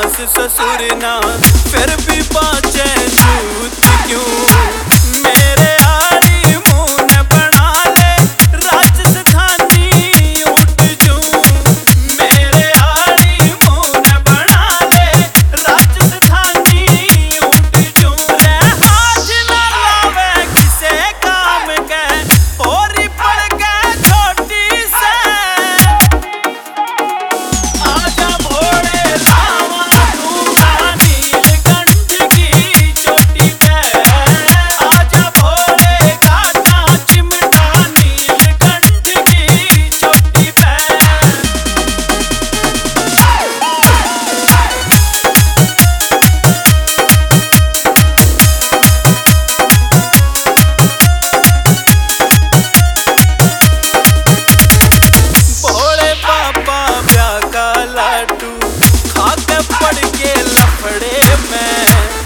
सास ससुर ना, फिर भी बाचे छूत क्यों। मेरे आड़ी मुंह ने बना ले राजस्थानी ऊँट जूं। मेरे आड़ी मुंह ने बना ले राजस्थानी ऊँट जूं। रे हाथ ना लावे किसे काम के, होरी पड़ के छोटी से। आजा भोले लावा दूंगा नीलकंठ की चोटी पे। आजा भोले काटा चिमटा नीलकंठ की चोटी पे। भोले बाबा ब्याह का लाडू खाके पड़ के लफड़े में।